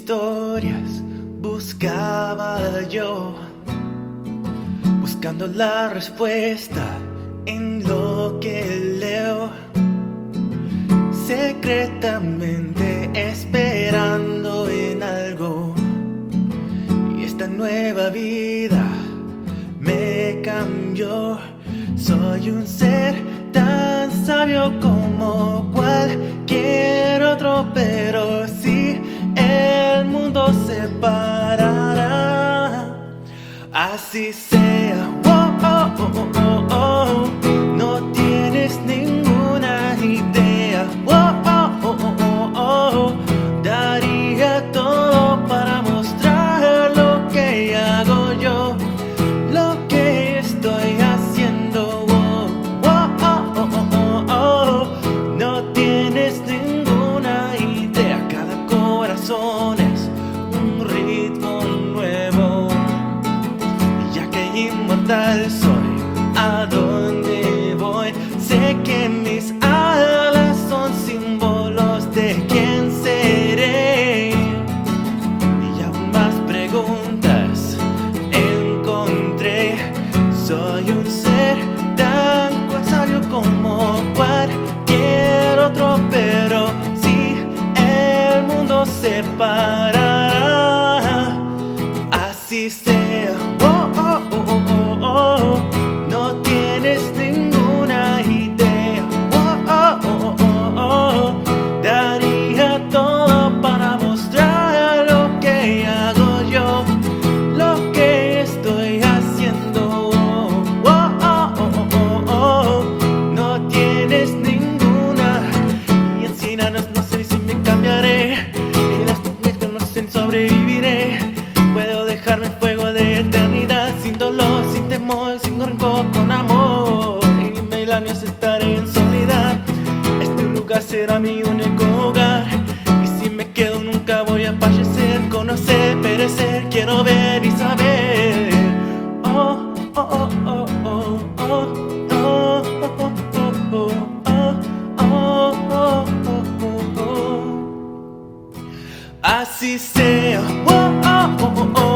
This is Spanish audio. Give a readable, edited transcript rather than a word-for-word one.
historias buscaba yo, buscando la respuesta en lo que leo, secretamente esperando en algo. Y esta nueva vida me cambió. Soy un ser tan sabio como cualquier otro, pero si el mundo se parara, así sea. Oh, oh, oh, oh, oh. No tienes ninguna idea. Oh, oh, oh, oh, oh. Daría todo para mostrar lo que hago yo, lo que estoy haciendo. Oh, oh, oh, oh, oh, oh. No tienes ninguna idea. Cada corazón es un ritmo nuevo. Ya que inmortal soy, ¿a dónde voy? Sé que mis alas son símbolos de quién seré. Y aún más preguntas encontré. Soy un ser tan sabio como cualquier otro, pero si el mundo se parara, así sea. Oh, oh, oh, oh, oh, oh. No tienes ninguna idea. Oh, oh, oh, oh, oh. Daría todo para mostrar lo que hago yo, lo que estoy haciendo. Oh, oh, oh, oh, oh, oh. No tienes ninguna. Y encinanos no sé si me cambiaré, y las nubes no sé si sobreviviré. Puedo dejarme fuego de eternidad, sin dolor, sin temor, sin rencor, con amor. Y mil años estaré en soledad. Este lugar será mi único hogar. Y si me quedo nunca voy a fallecer. Conocer, perecer, quiero ver y saber. Oh, oh, oh, oh, oh, oh, oh, oh, oh, oh, oh, oh, oh, oh. Así sea. Oh, oh, oh, oh, oh.